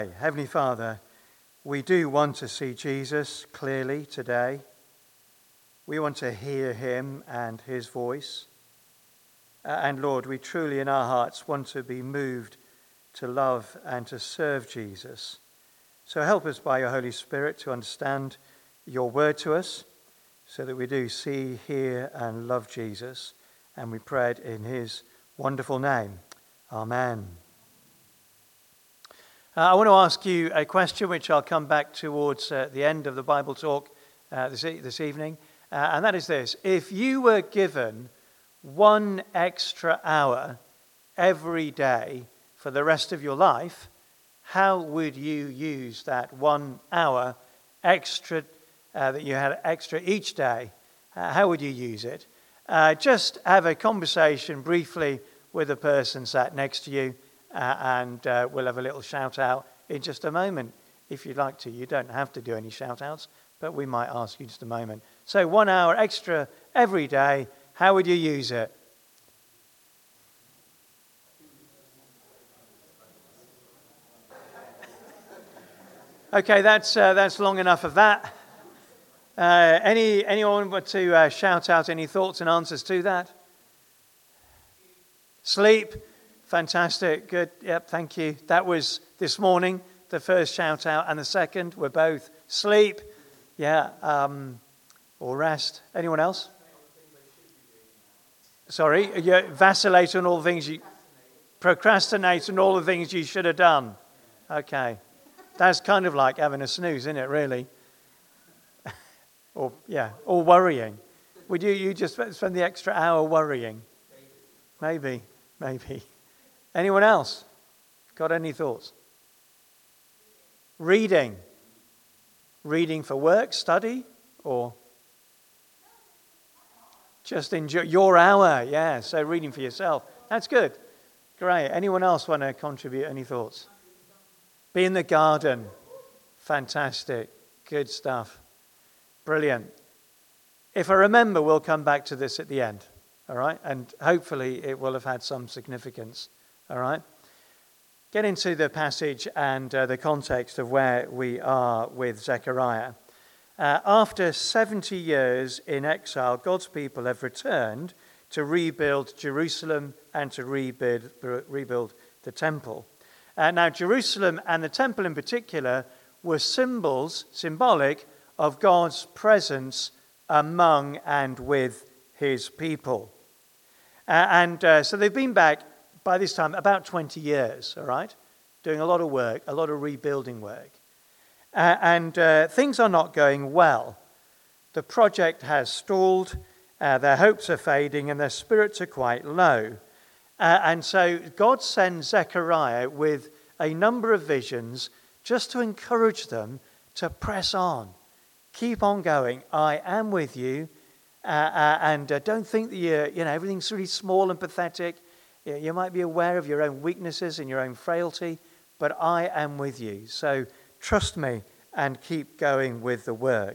Heavenly Father, we do want to see Jesus clearly today. We want to hear him and his voice. And Lord, we truly in our hearts want to be moved to love and to serve Jesus. So help us by your Holy Spirit to understand your word to us so that we do see, hear and love Jesus. And we pray it in his wonderful name. Amen. I want to ask you a question which I'll come back towards the end of the Bible talk this evening. And that is this. If you were given 1 extra hour every day for the rest of your life, how would you use that 1 hour extra that you had extra each day? How would you use it? Just have a conversation briefly with the person sat next to you. And we'll have a little shout out in just a moment if you'd like to. You don't have to do any shout outs, but we might ask you just a moment. So 1 hour extra every day, how would you use it? Okay, that's long enough of that. Anyone want to shout out any thoughts and answers to that? Sleep. Fantastic. Good. Yep. Thank you. That was this morning, the first shout out, and the second were both sleep. Yeah. Or rest. Anyone else? Sorry. You vacillate on all the things you procrastinate on all the things you should have done. Okay. That's kind of like having a snooze, isn't it? Really. Or worrying. Would you just spend the extra hour worrying? Maybe. Anyone else? Got any thoughts? Reading. Reading for work, study, or just enjoy your hour? Yeah, so reading for yourself. That's good. Great. Anyone else want to contribute any thoughts? Be in the garden. Fantastic. Good stuff. Brilliant. If I remember, we'll come back to this at the end. All right? And hopefully it will have had some significance. All right? Get into the passage and the context of where we are with Zechariah. After 70 years in exile, God's people have returned to rebuild Jerusalem and to rebuild the temple. Now, Jerusalem and the temple in particular were symbolic of God's presence among and with his people. So they've been back by this time about 20 years, all right? Doing a lot of work, a lot of rebuilding work. Things are not going well. The project has stalled, their hopes are fading, and their spirits are quite low. And so God sends Zechariah with a number of visions just to encourage them to press on. Keep on going. I am with you. Don't think that everything's really small and pathetic. You might be aware of your own weaknesses and your own frailty, but I am with you. So trust me and keep going with the work.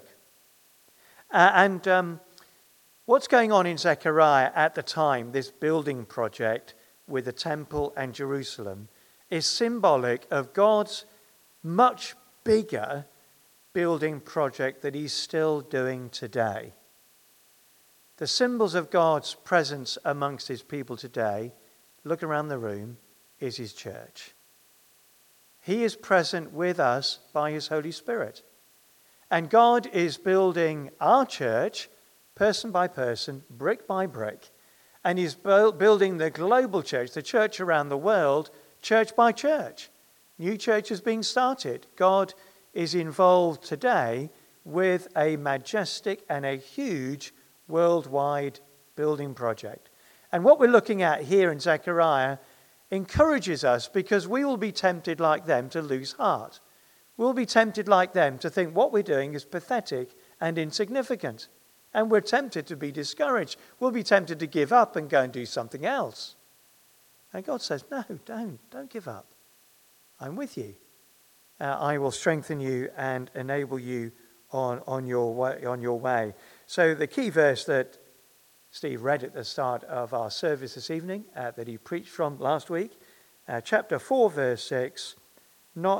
What's going on in Zechariah at the time, this building project with the temple and Jerusalem, is symbolic of God's much bigger building project that he's still doing today. The symbols of God's presence amongst his people today, look around the room, is his church. He is present with us by his Holy Spirit. And God is building our church, person by person, brick by brick. And he's building the global church, the church around the world, church by church. New churches being started. God is involved today with a majestic and a huge worldwide building project. And what we're looking at here in Zechariah encourages us because we will be tempted like them to lose heart. We'll be tempted like them to think what we're doing is pathetic and insignificant. And we're tempted to be discouraged. We'll be tempted to give up and go and do something else. And God says, no, don't give up. I'm with you. I will strengthen you and enable you on your way. So the key verse that Steve read at the start of our service this evening, that he preached from last week, chapter 4, verse 6, not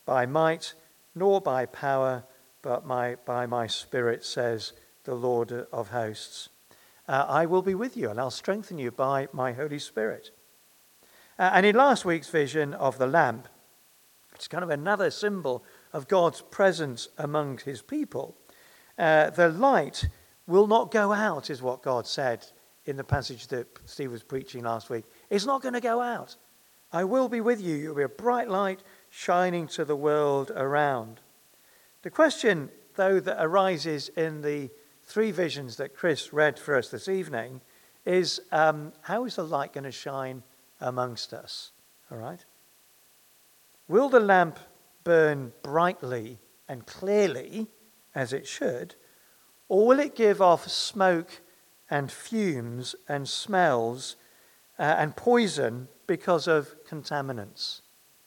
by might, nor by power, but by my Spirit, says the Lord of hosts. I will be with you, and I'll strengthen you by my Holy Spirit. And in last week's vision of the lamp, it's kind of another symbol of God's presence among his people. The light will not go out, is what God said in the passage that Steve was preaching last week. It's not going to go out. I will be with you. You'll be a bright light shining to the world around. The question, though, that arises in the three visions that Chris read for us this evening is, how is the light going to shine amongst us? All right? Will the lamp burn brightly and clearly, as it should, or will it give off smoke and fumes and smells and poison because of contaminants?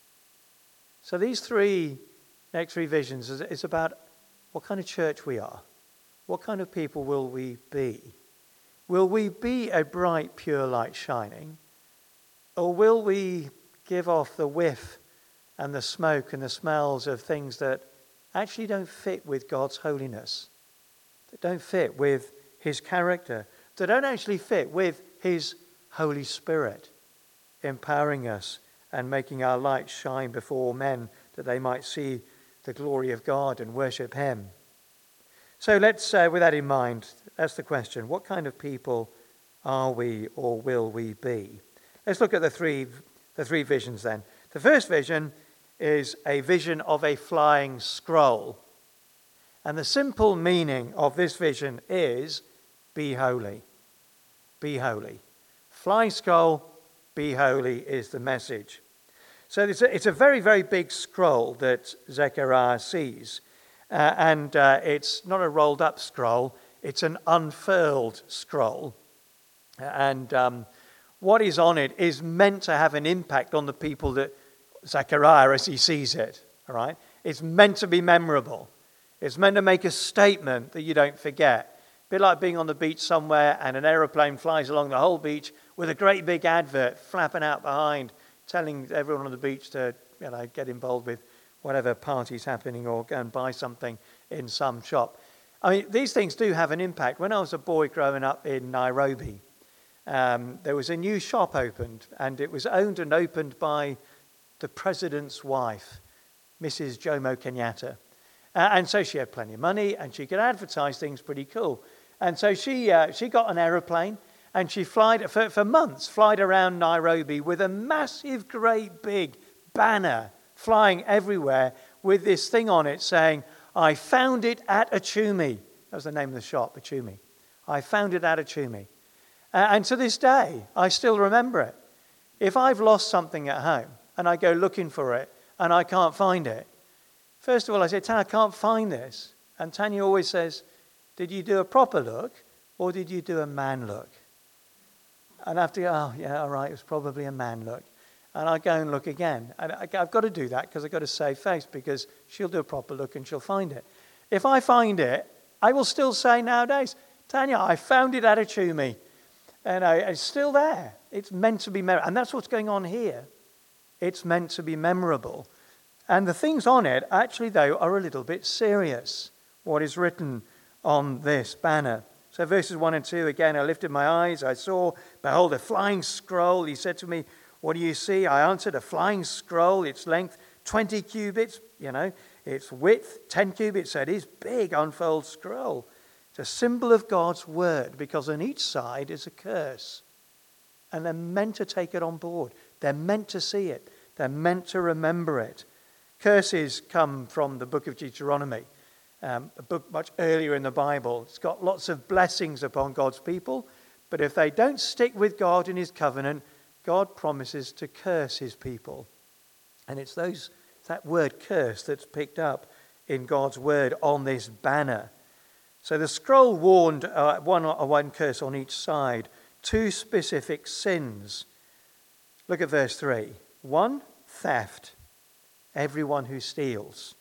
So these next three visions is about what kind of church we are. What kind of people will we be? Will we be a bright, pure light shining? Or will we give off the whiff and the smoke and the smells of things that actually don't fit with God's holiness, that don't fit with his character, that don't actually fit with his Holy Spirit, empowering us and making our light shine before men that they might see the glory of God and worship him? So let's, with that in mind, that's the question. What kind of people are we or will we be? Let's look at the three visions then. The first vision is a vision of a flying scroll. And the simple meaning of this vision is, be holy. Be holy. Flying scroll, be holy is the message. So it's a very, very big scroll that Zechariah sees. And it's not a rolled up scroll, it's an unfurled scroll. And what is on it is meant to have an impact on the people that Zechariah as he sees it. All right? It's meant to be memorable. It's meant to make a statement that you don't forget. A bit like being on the beach somewhere and an aeroplane flies along the whole beach with a great big advert flapping out behind, telling everyone on the beach to get involved with whatever party's happening or go and buy something in some shop. I mean, these things do have an impact. When I was a boy growing up in Nairobi, there was a new shop opened, and it was owned and opened by the president's wife, Mrs. Jomo Kenyatta. And so she had plenty of money, and she could advertise things pretty cool. And so she got an aeroplane, and she for months, flied around Nairobi with a massive, great big banner flying everywhere with this thing on it saying, I found it at Achumi. That was the name of the shop, Achumi. I found it at Achumi. And to this day, I still remember it. If I've lost something at home and I go looking for it and I can't find it, first of all, I say, Tanya, I can't find this. And Tanya always says, did you do a proper look or did you do a man look? And I have to go, oh, yeah, all right, it was probably a man look. And I go and look again. And I've got to do that because I've got to save face, because she'll do a proper look and she'll find it. If I find it, I will still say nowadays, Tanya, I found it at Achumi. And it's still there. It's meant to be memorable. And that's what's going on here. It's meant to be memorable. And the things on it, actually, though, are a little bit serious. What is written on this banner. So verses 1 and 2, again, I lifted my eyes. I saw, behold, a flying scroll. He said to me, what do you see? I answered, a flying scroll, its length 20 cubits, its width 10 cubits. So it is big, unfold scroll. It's a symbol of God's word, because on each side is a curse. And they're meant to take it on board. They're meant to see it. They're meant to remember it. Curses come from the book of Deuteronomy, a book much earlier in the Bible. It's got lots of blessings upon God's people, but if they don't stick with God in his covenant, God promises to curse his people. And it's that word curse that's picked up in God's word on this banner. So the scroll warned one curse on each side, two specific sins. Look at verse 3. 1, theft. Everyone who steals,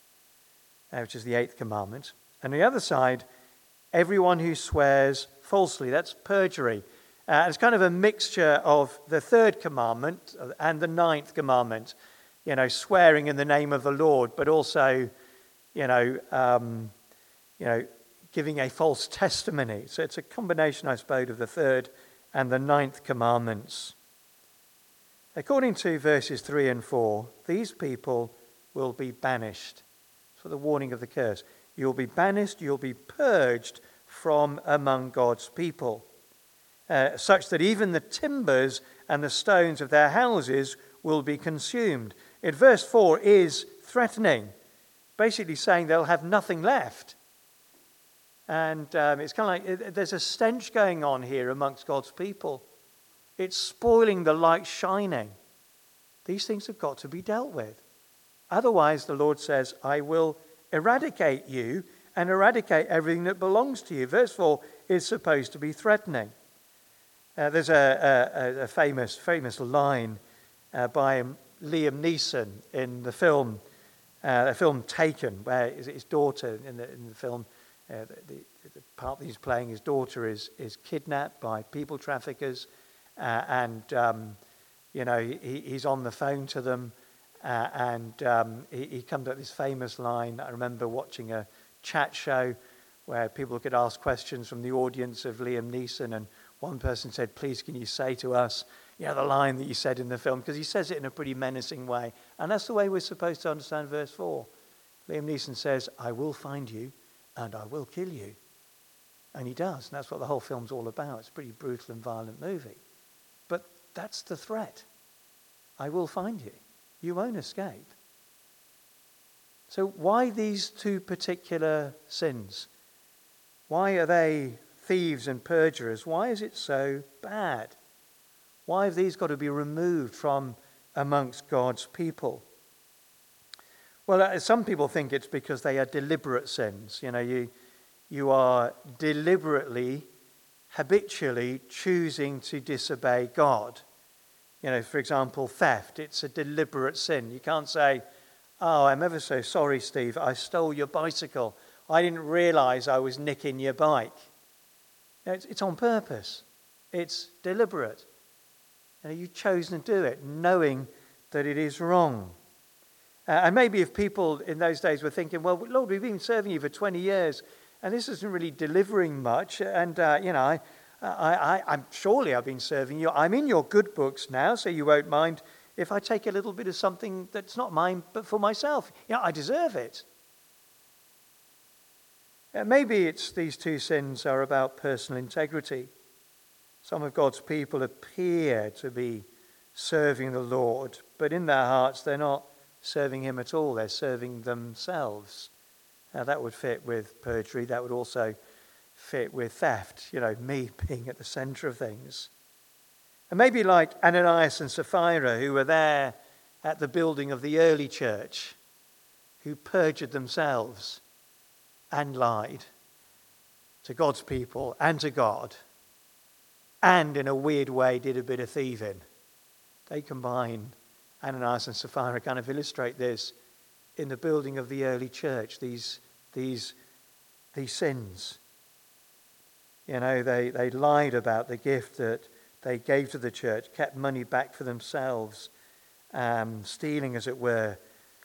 which is the 8th commandment. And the other side, everyone who swears falsely. That's perjury. It's kind of a mixture of the 3rd commandment and the 9th commandment. swearing in the name of the Lord, but also, giving a false testimony. So it's a combination, I suppose, of the third and the ninth commandments. According to verses 3 and 4, these people will be banished. For the warning of the curse. You'll be banished, you'll be purged from among God's people, such that even the timbers and the stones of their houses will be consumed. Verse 4 is threatening, basically saying they'll have nothing left. And it's kind of like there's a stench going on here amongst God's people. It's spoiling the light shining. These things have got to be dealt with. Otherwise, the Lord says, I will eradicate you and eradicate everything that belongs to you. Verse 4 is supposed to be threatening. There's a famous line by Liam Neeson in the film Taken, where his daughter in the film, the part that he's playing, his daughter is kidnapped by people traffickers, and he's on the phone to them, and he comes up with this famous line. I remember watching a chat show where people could ask questions from the audience of Liam Neeson, and one person said, please can you say to us, the line that you said in the film, because he says it in a pretty menacing way, and that's the way we're supposed to understand verse 4. Liam Neeson says, I will find you and I will kill you. And he does, and that's what the whole film's all about. It's a pretty brutal and violent movie. But that's the threat. I will find you. You won't escape. So why these two particular sins? Why are they thieves and perjurers? Why is it so bad? Why have these got to be removed from amongst God's people? Well, some people think it's because they are deliberate sins. You are deliberately, habitually choosing to disobey God. For example, theft. It's a deliberate sin. You can't say, oh, I'm ever so sorry, Steve, I stole your bicycle. I didn't realize I was nicking your bike. It's on purpose. It's deliberate. You've chosen to do it, knowing that it is wrong. And maybe if people in those days were thinking, well, Lord, we've been serving you for 20 years, and this isn't really delivering much, and, I'm surely I've been serving you. I'm in your good books now, so you won't mind if I take a little bit of something that's not mine, but for myself. I deserve it. Maybe these two sins are about personal integrity. Some of God's people appear to be serving the Lord, but in their hearts they're not serving him at all. They're serving themselves. Now that would fit with perjury. That would also fit with theft, me being at the center of things. And maybe like Ananias and Sapphira, who were there at the building of the early church, who perjured themselves and lied to God's people and to God, and in a weird way did a bit of thieving. They combine, Ananias and Sapphira kind of illustrate this in the building of the early church, these sins. They lied about the gift that they gave to the church, kept money back for themselves, stealing, as it were,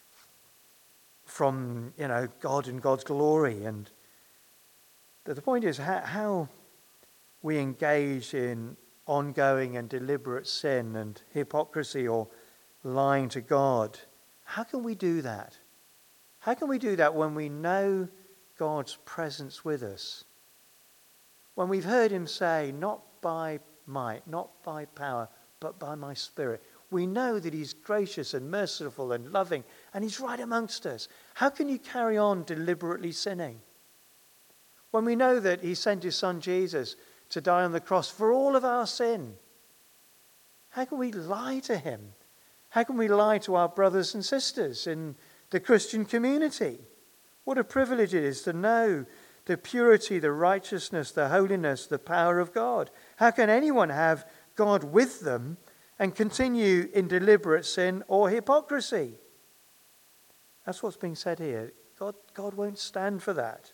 from God and God's glory. And the point is how we engage in ongoing and deliberate sin and hypocrisy or lying to God. How can we do that? How can we do that when we know God's presence with us? When we've heard him say, not by might, not by power, but by my Spirit. We know that he's gracious and merciful and loving, and he's right amongst us. How can you carry on deliberately sinning? When we know that he sent his son Jesus to die on the cross for all of our sin, how can we lie to him? How can we lie to our brothers and sisters in the Christian community? What a privilege it is to know the purity, the righteousness, the holiness, the power of God. How can anyone have God with them and continue in deliberate sin or hypocrisy? That's what's being said here. God won't stand for that.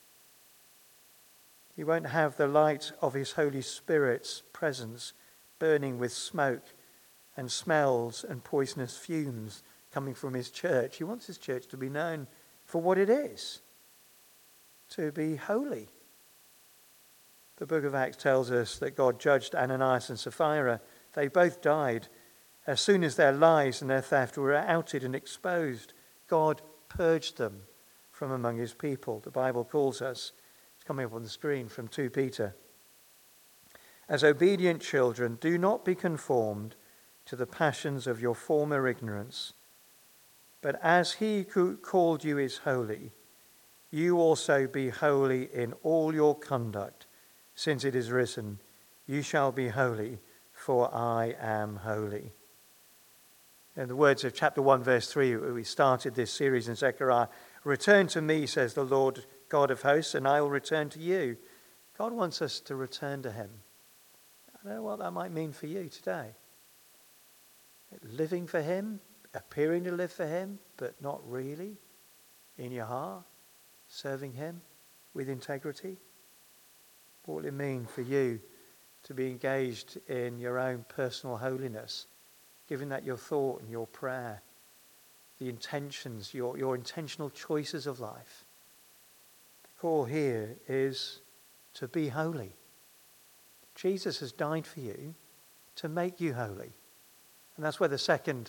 He won't have the light of his Holy Spirit's presence burning with smoke and smells and poisonous fumes coming from his church. He wants his church to be known for what it is, to be holy. The book of Acts tells us that God judged Ananias and Sapphira. They both died as soon as their lies and their theft were outed and exposed. God purged them from among his people. The Bible calls us, it's coming up on the screen from 2 Peter. As obedient children, do not be conformed to the passions of your former ignorance, but as he who called you is holy, you also be holy in all your conduct, since it is written, you shall be holy, for I am holy. In the words of chapter 1, verse 3, we started this series in Zechariah, return to me, says the Lord God of hosts, and I will return to you. God wants us to return to him. I don't know what that might mean for you today. Living for him, appearing to live for him, but not really in your heart, serving him with integrity. What will it mean for you to be engaged in your own personal holiness, giving that your thought and your prayer, the intentions, your intentional choices of life? The call here is to be holy. Jesus has died for you to make you holy. And that's where the second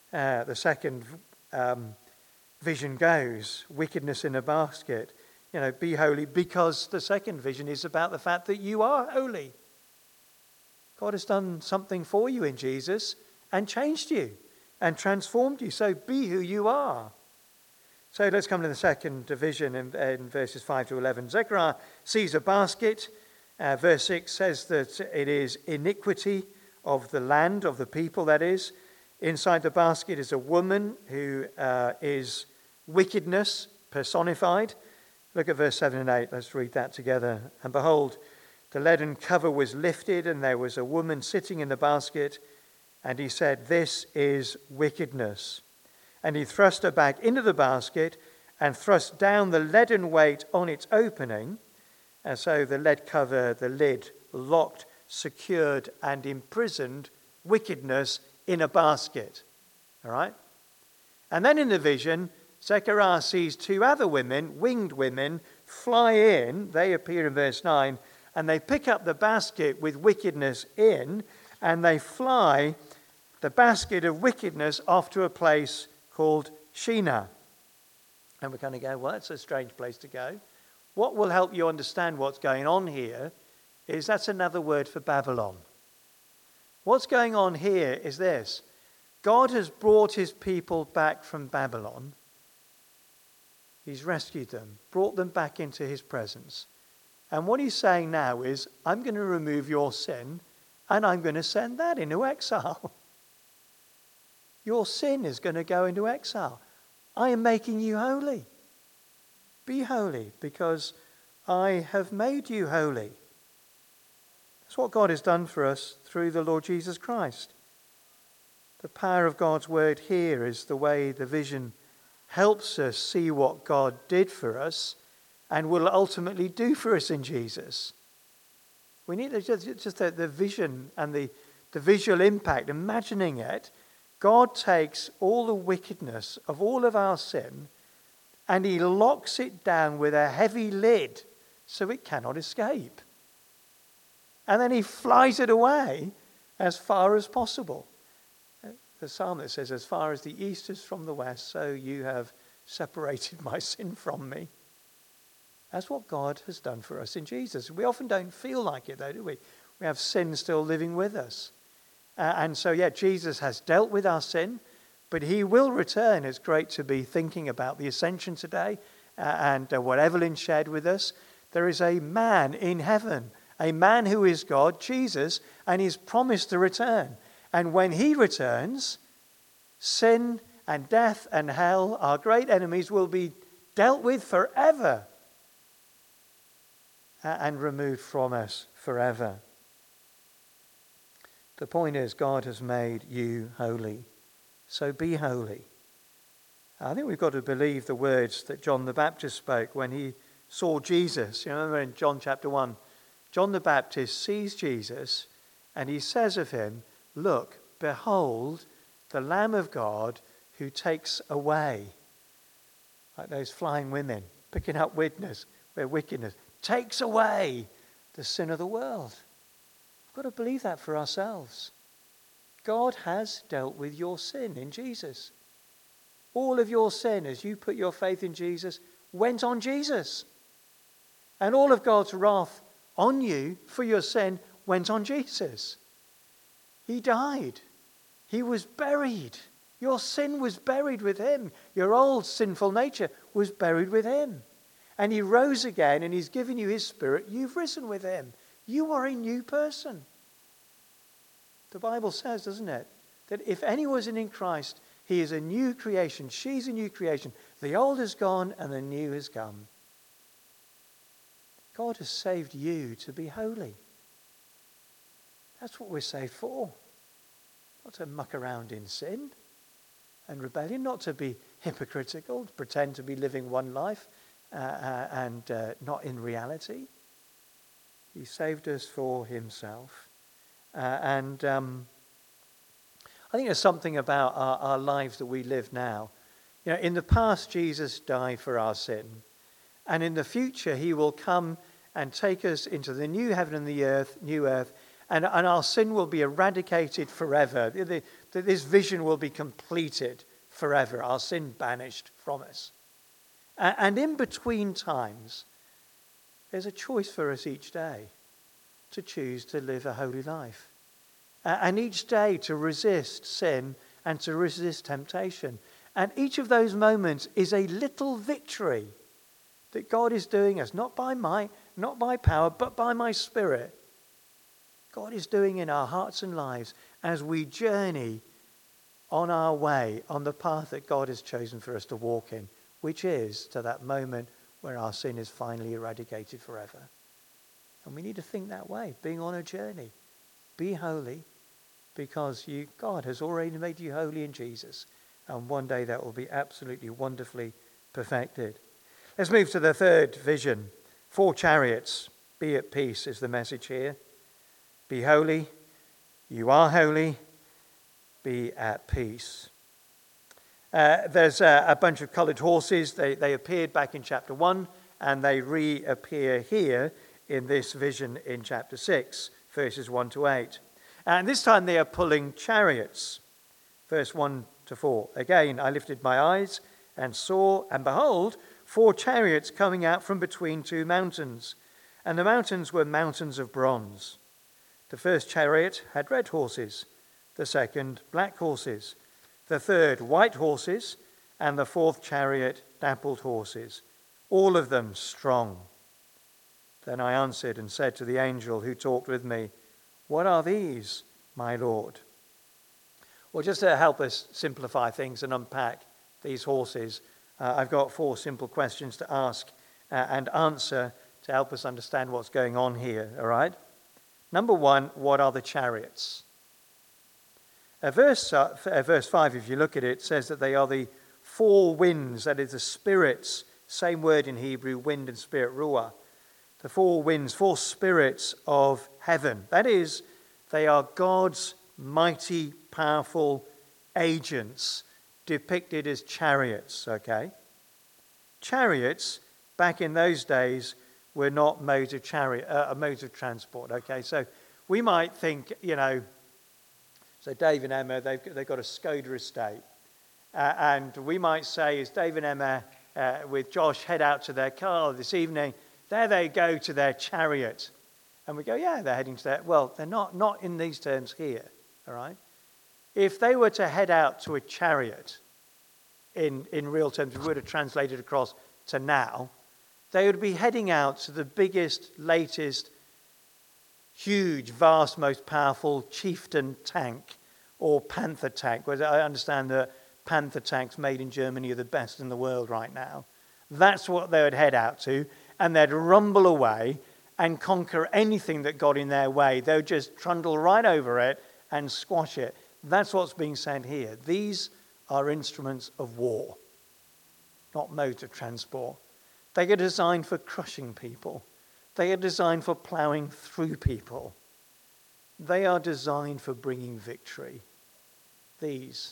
vision goes, wickedness in a basket. Be holy, because the second vision is about the fact that you are holy. God has done something for you in Jesus and changed you and transformed you. So be who you are. So let's come to the second division in verses 5 to 11. Zechariah sees a basket. Verse 6 says that it is iniquity of the land, of the people, that is. Inside the basket is a woman who is wickedness personified. Look at verse 7 and 8. Let's read that together. And behold, the leaden cover was lifted, and there was a woman sitting in the basket. And he said, this is wickedness. And he thrust her back into the basket and thrust down the leaden weight on its opening. And so the lead cover, the lid, locked, secured, and imprisoned wickedness in a basket. All right? And then in the vision, Zechariah sees 2 other women, winged women, fly in. They appear in verse 9, and they pick up the basket with wickedness in, and they fly the basket of wickedness off to a place called Shinar. And we're going to go, well, that's a strange place to go. What will help you understand what's going on here is that's another word for Babylon. What's going on here is this. God has brought his people back from Babylon. He's rescued them, brought them back into his presence. And what he's saying now is, I'm going to remove your sin and I'm going to send that into exile. Your sin is going to go into exile. I am making you holy. Be holy because I have made you holy. That's what God has done for us through the Lord Jesus Christ. The power of God's word here is the way the vision helps us see what God did for us and will ultimately do for us in Jesus. We need just the vision and the visual impact, imagining it. God takes all the wickedness of all of our sin and he locks it down with a heavy lid so it cannot escape. And then he flies it away as far as possible. The psalmist says, as far as the east is from the west, so you have separated my sin from me. That's what God has done for us in Jesus. We often don't feel like it, though, do we? We have sin still living with us. And so, Jesus has dealt with our sin, but he will return. It's great to be thinking about the ascension today and what Evelyn shared with us. There is a man in heaven, a man who is God, Jesus, and he's promised to return. And when he returns, sin and death and hell, our great enemies, will be dealt with forever and removed from us forever. The point is, God has made you holy. So be holy. I think we've got to believe the words that John the Baptist spoke when he saw Jesus. You remember in John chapter 1, John the Baptist sees Jesus and he says of him, look, behold, the Lamb of God who takes away, like those flying women, picking up witness where wickedness takes away the sin of the world. We've got to believe that for ourselves. God has dealt with your sin in Jesus. All of your sin, as you put your faith in Jesus, went on Jesus. And all of God's wrath on you for your sin went on Jesus. He died. He was buried. Your sin was buried with him. Your old sinful nature was buried with him. And he rose again, and he's given you his Spirit. You've risen with him. You are a new person. The Bible says, doesn't it, that if anyone's in Christ, he is a new creation. She's a new creation. The old is gone and the new has come. God has saved you to be holy. That's what we're saved for. Not to muck around in sin and rebellion, not to be hypocritical, to pretend to be living one life and not in reality. He saved us for himself. I think there's something about our lives that we live now. You know, in the past, Jesus died for our sin. And in the future, he will come and take us into the new heaven and the new earth, and our sin will be eradicated forever. This vision will be completed forever, our sin banished from us. And in between times, there's a choice for us each day to choose to live a holy life. And each day to resist sin and to resist temptation. And each of those moments is a little victory that God is doing us, not by might, not by power, but by my Spirit. God is doing in our hearts and lives as we journey on our way, on the path that God has chosen for us to walk in, which is to that moment where our sin is finally eradicated forever. And we need to think that way, being on a journey. Be holy, because God has already made you holy in Jesus. And one day that will be absolutely wonderfully perfected. Let's move to the third vision. 4 chariots. Be at peace is the message here. Be holy. You are holy. Be at peace. There's a bunch of coloured horses. They appeared back in chapter 1, and they reappear here in this vision in chapter 6, verses 1 to 8. And this time they are pulling chariots. Verse 1 to 4. Again, I lifted my eyes and saw, and behold, 4 chariots coming out from between 2 mountains. And the mountains were mountains of bronze. The first chariot had red horses, the second black horses, the third white horses, and the fourth chariot dappled horses, all of them strong. Then I answered and said to the angel who talked with me, "What are these, my Lord?" Well, just to help us simplify things and unpack these horses, I've got 4 simple questions to ask and answer to help us understand what's going on here, all right? Number 1, what are the chariots? Verse 5, if you look at it, says that they are the 4 winds, that is the spirits, same word in Hebrew, wind and spirit, ruah. The 4 winds, 4 spirits of heaven. That is, they are God's mighty, powerful agents depicted as chariots, okay? Chariots, back in those days, were not modes of transport, okay? So we might think, so Dave and Emma, they've got a Skoda estate. And we might say, as Dave and Emma with Josh head out to their car this evening, there they go to their chariot. And we go, yeah, they're heading to that. Well, they're not in these terms here, all right? If they were to head out to a chariot, in real terms, if we were to translate it across to now, they would be heading out to the biggest, latest, huge, vast, most powerful Chieftain tank or Panther tank. Whereas I understand that Panther tanks made in Germany are the best in the world right now. That's what they would head out to, and they'd rumble away and conquer anything that got in their way. They would just trundle right over it and squash it. That's what's being said here. These are instruments of war, not modes of transport. They are designed for crushing people. They are designed for plowing through people. They are designed for bringing victory. These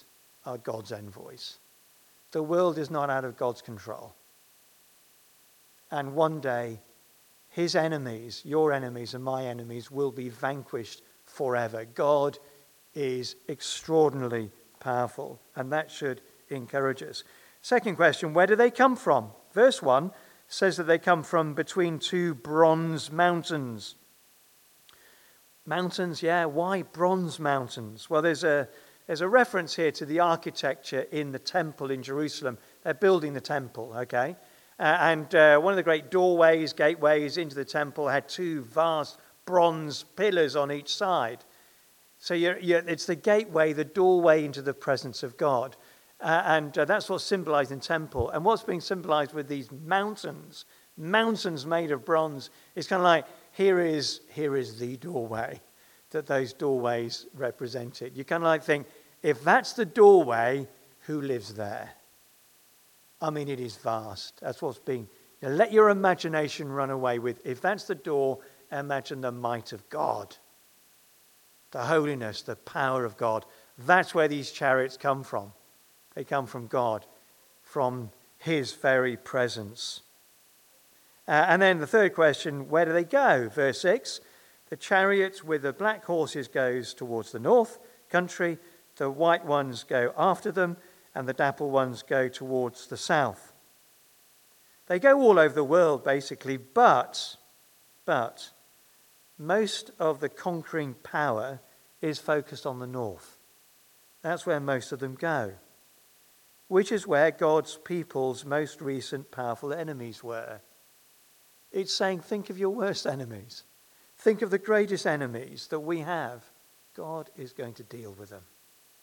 are God's envoys. The world is not out of God's control. And one day, his enemies, your enemies and my enemies, will be vanquished forever. God is extraordinarily powerful, and that should encourage us. Second question, where do they come from? Verse 1 says that they come from between two bronze mountains. Mountains, yeah, why bronze mountains? Well, there's a reference here to the architecture in the temple in Jerusalem. They're building the temple, okay? And one of the great doorways, gateways into the temple had two vast bronze pillars on each side. So it's the gateway, the doorway into the presence of God. And that's what's symbolized in temple. And what's being symbolized with these mountains made of bronze, is kind of like, here is the doorway that those doorways represented. You kind of like think, if that's the doorway, who lives there? I mean, it is vast. That's what's being... let your imagination run away with. If that's the door, imagine the might of God. The holiness, the power of God. That's where these chariots come from. They come from God, from his very presence. And then the third question, where do they go? Verse 6, the chariot with the black horses goes towards the north country. The white ones go after them, and the dappled ones go towards the south. They go all over the world, basically, but most of the conquering power is focused on the north. That's where most of them go, which is where God's people's most recent powerful enemies were. It's saying, think of your worst enemies. Think of the greatest enemies that we have. God is going to deal with them.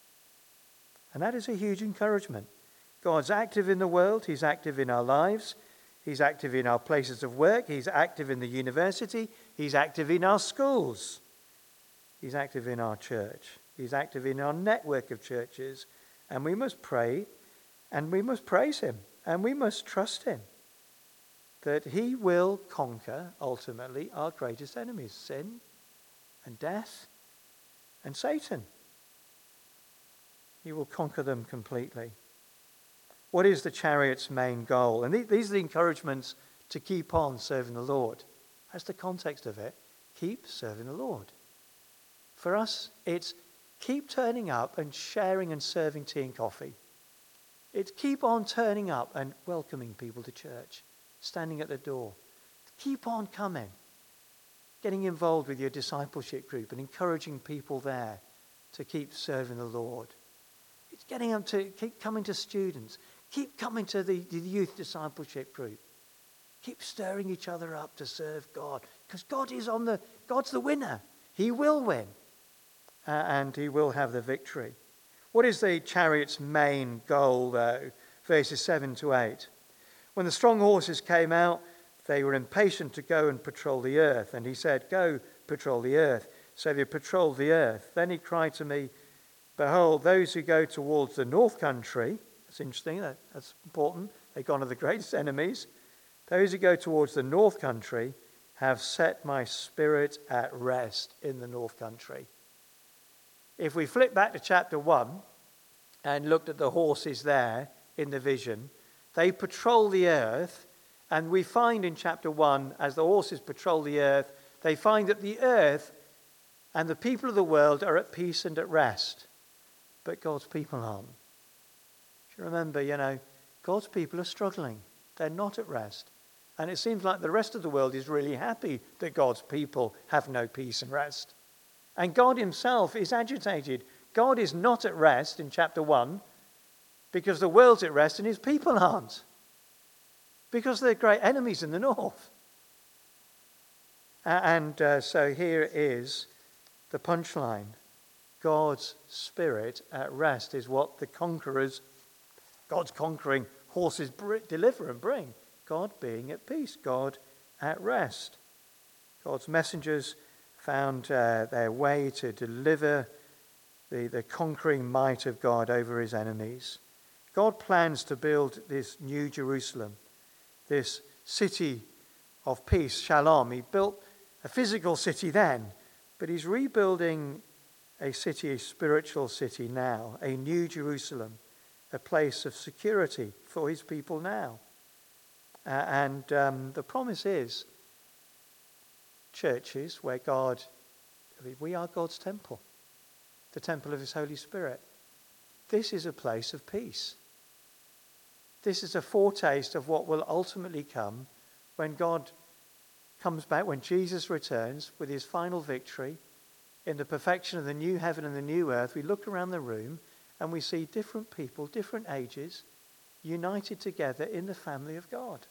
And that is a huge encouragement. God's active in the world. He's active in our lives. He's active in our places of work. He's active in the university. He's active in our schools. He's active in our church. He's active in our network of churches. And we must pray, and we must praise him, and we must trust him that he will conquer, ultimately, our greatest enemies, sin and death and Satan. He will conquer them completely. What is the chariot's main goal? And these are the encouragements to keep on serving the Lord. That's the context of it. Keep serving the Lord. For us, it's keep turning up and sharing and serving tea and coffee. It's keep on turning up and welcoming people to church, standing at the door. Keep on coming, getting involved with your discipleship group and encouraging people there to keep serving the Lord. It's getting them to keep coming to students. Keep coming to the youth discipleship group. Keep stirring each other up to serve God, because God's the winner. He will win, and he will have the victory. What is the chariot's main goal, though? Verses 7 to 8. When the strong horses came out, they were impatient to go and patrol the earth. And he said, go patrol the earth. So they patrolled the earth. Then he cried to me, behold, those who go towards the north country, that's interesting, that's important, they've gone to the greatest enemies. Those who go towards the north country have set my spirit at rest in the north country. If we flip back to chapter 1 and looked at the horses there in the vision, they patrol the earth, and we find in chapter 1, as the horses patrol the earth, they find that the earth and the people of the world are at peace and at rest. But God's people aren't. Do you remember, God's people are struggling. They're not at rest. And it seems like the rest of the world is really happy that God's people have no peace and rest. And God himself is agitated. God is not at rest in chapter 1 because the world's at rest and his people aren't. Because they're great enemies in the north. So here is the punchline. God's spirit at rest is what the conquerors, God's conquering horses deliver and bring. God being at peace, God at rest. God's messengers found their way to deliver the conquering might of God over his enemies. God plans to build this new Jerusalem, this city of peace, Shalom. He built a physical city then, but he's rebuilding a city, a spiritual city now, a new Jerusalem, a place of security for his people now. And the promise is churches where we are God's temple, the temple of his Holy Spirit. This is a place of peace. This is a foretaste of what will ultimately come when God comes back, when Jesus returns with his final victory in the perfection of the new heaven and the new earth. We look around the room and we see different people, different ages, united together in the family of God.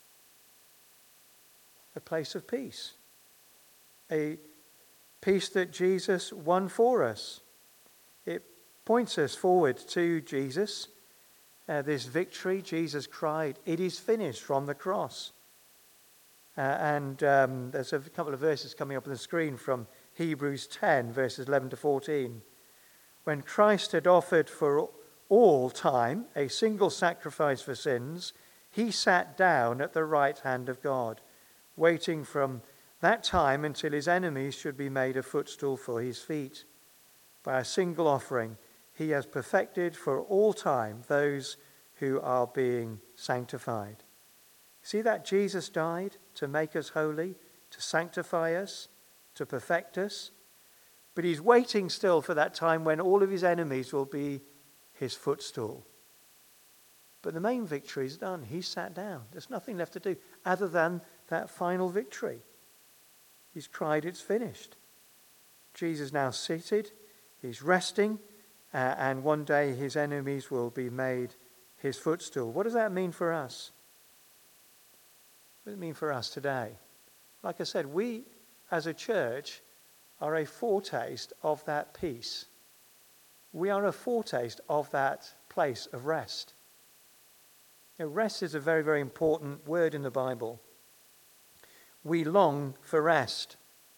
A place of peace. A peace that Jesus won for us. It points us forward to Jesus. This victory, Jesus cried, "It is finished," from the cross. And there's a couple of verses coming up on the screen from Hebrews 10, verses 11 to 14. When Christ had offered for all time a single sacrifice for sins, he sat down at the right hand of God, waiting from that time until his enemies should be made a footstool for his feet. By a single offering, he has perfected for all time those who are being sanctified. See that Jesus died to make us holy, to sanctify us, to perfect us. But he's waiting still for that time when all of his enemies will be his footstool. But the main victory is done. He sat down. There's nothing left to do other than that final victory. He's cried, "It's finished." Jesus now seated. He's resting. And one day his enemies will be made his footstool. What does that mean for us? What does it mean for us today? Like I said, we as a church are a foretaste of that peace. We are a foretaste of that place of rest. Rest is a very, very important word in the Bible. We long for rest.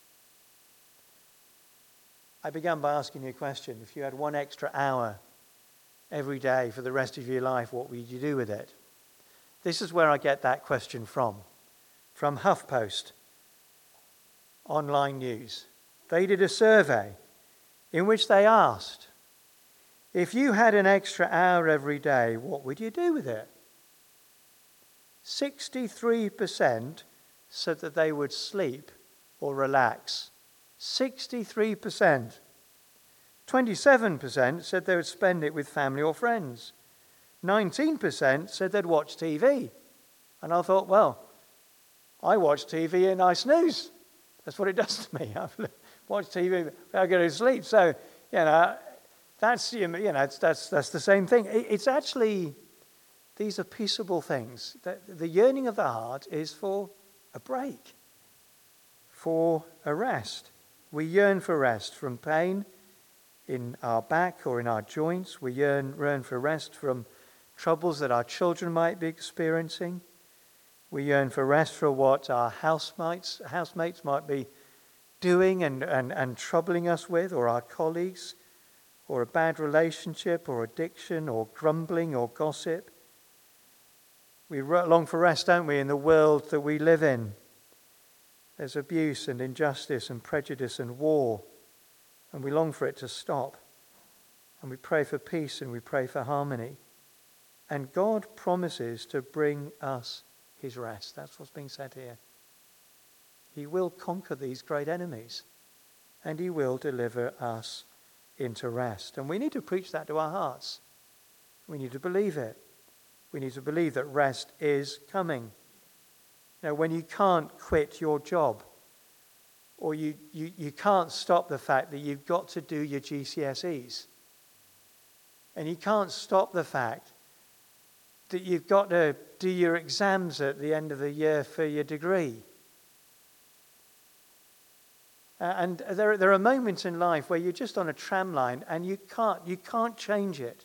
I began by asking you a question. If you had 1 extra hour every day for the rest of your life, what would you do with it? This is where I get that question from HuffPost online news. They did a survey in which they asked, if you had an extra hour every day, what would you do with it? 63% said that they would sleep or relax. 63%. 27% said they would spend it with family or friends. 19% said they'd watch TV. And I thought, well, I watch TV and I snooze. That's what it does to me. I watch TV, I go to sleep. So, that's the same thing. It's actually, these are peaceable things. The yearning of the heart is for a break, for a rest. We yearn for rest from pain in our back or in our joints. We yearn for rest from troubles that our children might be experiencing. We yearn for rest for what our housemates might be doing and troubling us with, or our colleagues, or a bad relationship, or addiction, or grumbling, or gossip. We long for rest, don't we, in the world that we live in. There's abuse and injustice and prejudice and war, and we long for it to stop. And we pray for peace and we pray for harmony. And God promises to bring us his rest. That's what's being said here. He will conquer these great enemies, and he will deliver us into rest. And we need to preach that to our hearts. We need to believe it. We need to believe that rest is coming. When you can't quit your job, or you can't stop the fact that you've got to do your GCSEs, and you can't stop the fact that you've got to do your exams at the end of the year for your degree. And there are moments in life where you're just on a tram line and you can't change it.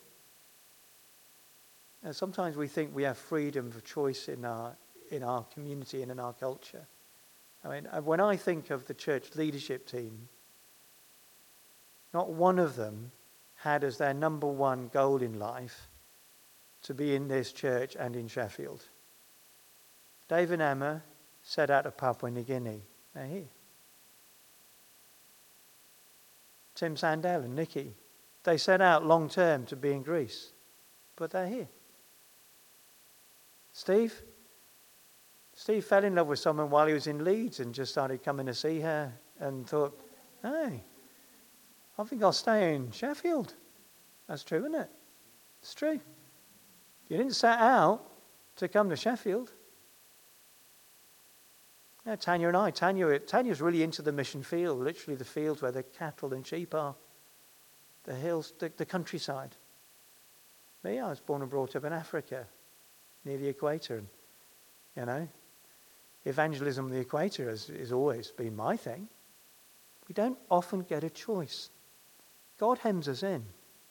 And sometimes we think we have freedom of choice in our community and in our culture. I mean, when I think of the church leadership team, not one of them had as their number one goal in life to be in this church and in Sheffield. Dave and Emma set out of Papua New Guinea. They're here. Tim Sandell and Nikki. They set out long term to be in Greece, but they're here. Steve fell in love with someone while he was in Leeds and just started coming to see her and thought, hey, I think I'll stay in Sheffield. That's true, isn't it? It's true. You didn't set out to come to Sheffield. Yeah, Tanya and I. Tanya's really into the mission field, literally the fields where the cattle and sheep are, the hills, the countryside. Me, I was born and brought up in Africa, near the equator. And, evangelism on the equator has always been my thing. We don't often get a choice. God hems us in.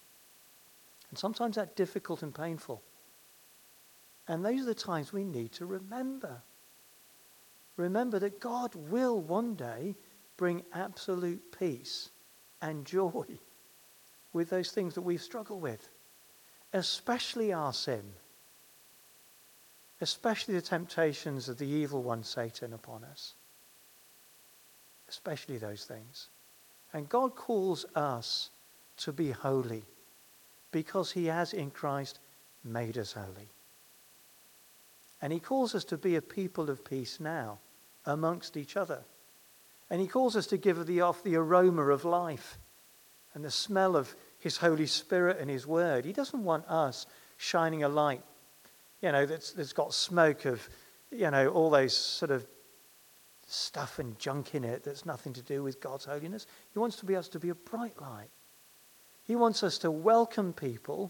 And sometimes that's difficult and painful. And those are the times we need to remember. Remember that God will one day bring absolute peace and joy with those things that we've struggled with, especially our sin, especially the temptations of the evil one, Satan, upon us, especially those things. And God calls us to be holy because he has in Christ made us holy. And he calls us to be a people of peace now amongst each other. And he calls us to give off the aroma of life and the smell of his Holy Spirit and his word. He doesn't want us shining a light, that's got smoke of, all those sort of stuff and junk in it that's nothing to do with God's holiness. He wants us to be a bright light. He wants us to welcome people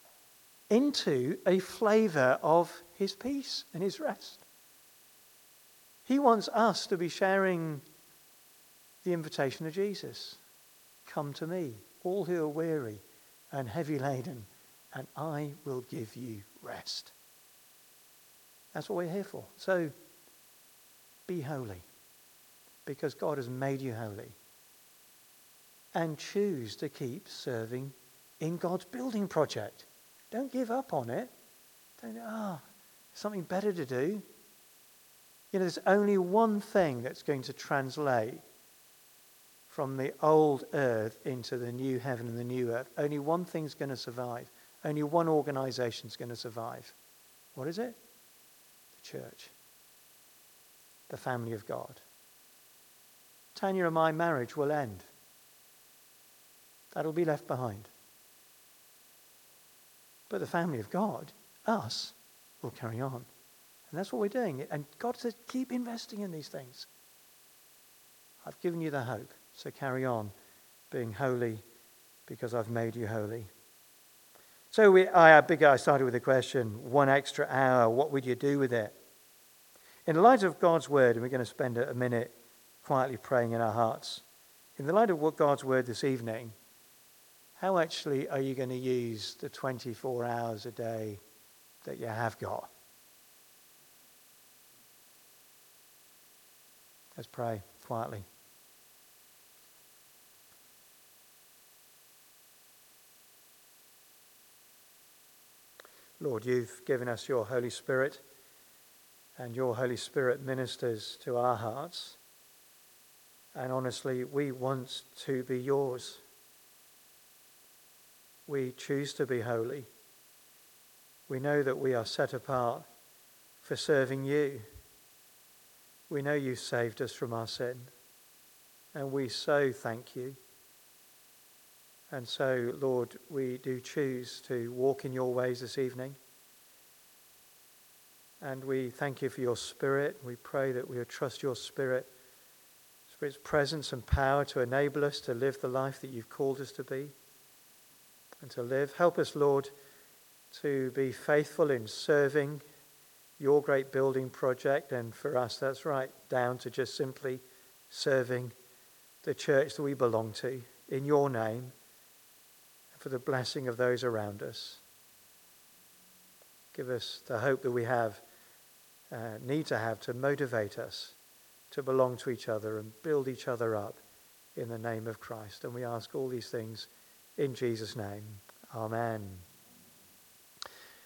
into a flavour of his peace and his rest. He wants us to be sharing the invitation of Jesus. Come to me, all who are weary and heavy laden, and I will give you rest. That's what we're here for. So, be holy, because God has made you holy. And choose to keep serving in God's building project. Don't give up on it. Don't, something better to do. There's only one thing that's going to translate from the old earth into the new heaven and the new earth. Only one thing's going to survive. Only one organization's going to survive. What is it? The church. The family of God. Tanya and my marriage will end. That'll be left behind. But the family of God, us, will carry on. And that's what we're doing. And God says, keep investing in these things. I've given you the hope, so carry on being holy because I've made you holy. So I started with the question, 1 extra hour, what would you do with it? In the light of God's word, and we're going to spend a minute quietly praying in our hearts. In the light of what God's word this evening, how actually are you going to use the 24 hours a day that you have got? Let's pray quietly. Lord, you've given us your Holy Spirit, and your Holy Spirit ministers to our hearts. And honestly, we want to be yours. We choose to be holy. We know that we are set apart for serving you. We know you saved us from our sin, and we so thank you. And so, Lord, we do choose to walk in your ways this evening. And we thank you for your Spirit. We pray that we would trust your Spirit's presence and power to enable us to live the life that you've called us to be and to live. Help us, Lord, to be faithful in serving your great building project. And for us, that's right down to just simply serving the church that we belong to in your name and for the blessing of those around us. Give us the hope that we need to have to motivate us to belong to each other and build each other up in the name of Christ. And we ask all these things in Jesus' name. Amen.